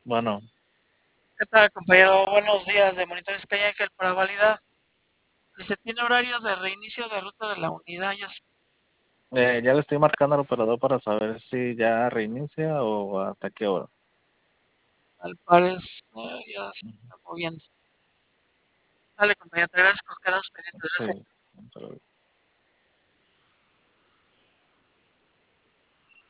Bueno, ¿Qué tal, compañero? Buenos días de Monitores Calle Ángel para validar. Se tiene horarios de reinicio de ruta de la unidad. ya le estoy marcando al operador para saber si ya reinicia o hasta qué hora. Al parecer ya se está moviendo. Dale, compañero, te agradezco. Quedamos pendientes. Sí. Gracias.